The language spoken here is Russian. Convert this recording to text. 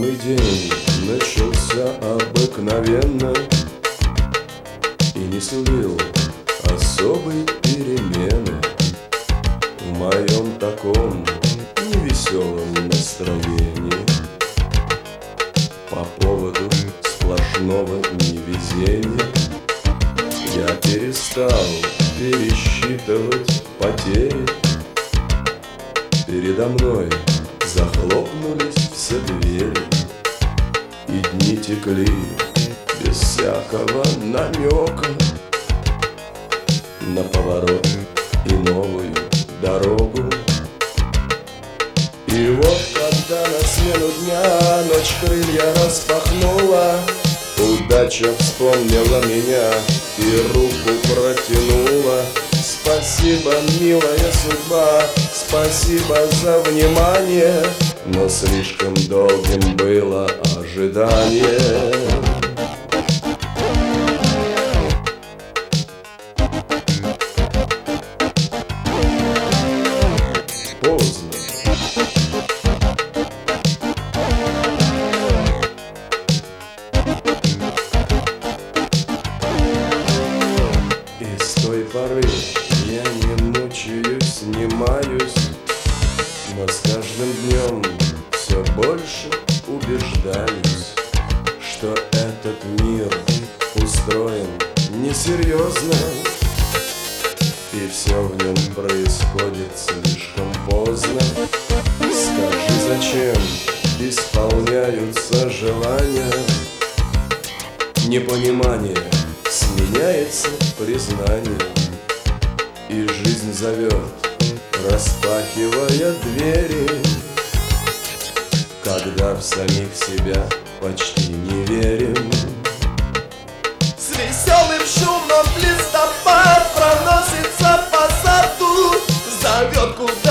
самый день начался обыкновенно и не сулил особой перемены в моем таком невеселом настроении по поводу сплошного невезения. Я перестал пересчитывать потери. Передо мной захлопнулись все двери, и дни текли без всякого намека на поворот и новую дорогу. И вот когда на смену дня ночь крылья распахнула, удача вспомнила меня и руку протянула. Спасибо, милая судьба, спасибо за внимание, но слишком долгим было ожидание. Поздно. И с той поры я не мучаюсь, не маюсь, но с каждым днем все больше убеждаюсь, что этот мир устроен несерьезно, и все в нем происходит слишком поздно. Скажи, зачем исполняются желания? Непонимание сменяется признанием, и жизнь зовет, распахивая двери, когда в самих себя почти не верим. С веселым шумом листопад проносится по саду, зовет куда